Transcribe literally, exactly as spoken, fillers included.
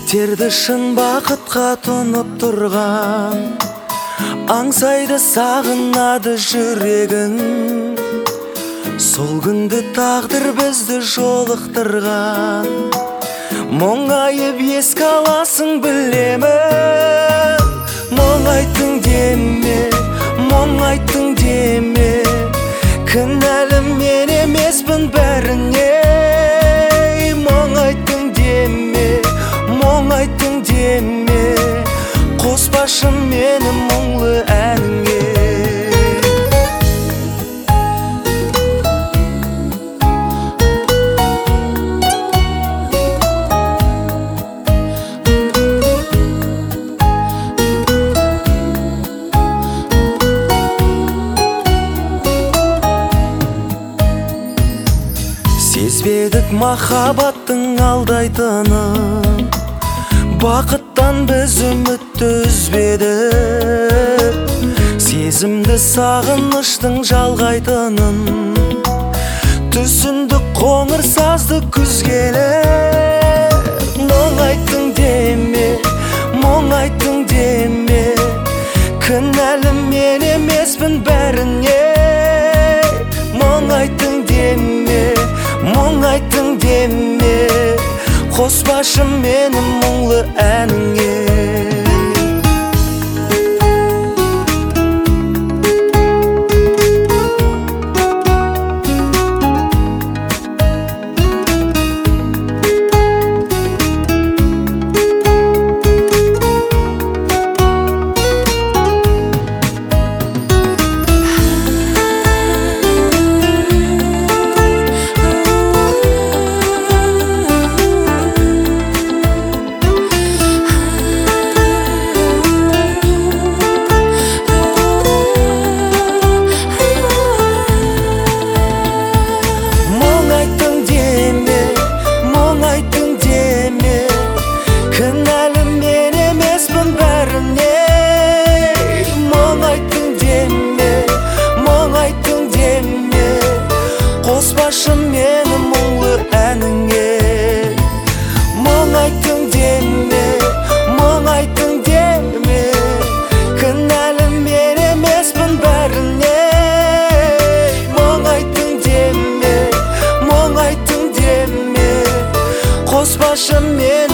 Терді шын бақытқа тұнып тұрған, аңсайды сағынады жүрегің. Сол күнді тағдыр бізді жолықтырған, мұңайып еске аласың білемін. Мұң айттың деме, мұң айттың деме, кінәлі мен емеспін бәріне. Мұң айттың деме, мұң айттың деме, қоспашы мені мұңлы әніңе. Сезбедік махаббаттың алдайтынын, бақыттан біз үмітті үзбедік. Сезімді сағыныштың жалғайтынын, түсінді қоңыр сазды күз келер. Мұң айттың деме, мұң айттың деме, кінәлі мен емеспін бәріне. Мұң айттың деме, мұң айттың деме, қоспашы мені мұңлы әніңе. Қоспашы мені мұңлы әніңе. Мұң айттың деме, мұң айттың деме, кінәлі мен емеспін бәріне. Мұң айттың деме, мұң айттың деме, қоспашы мені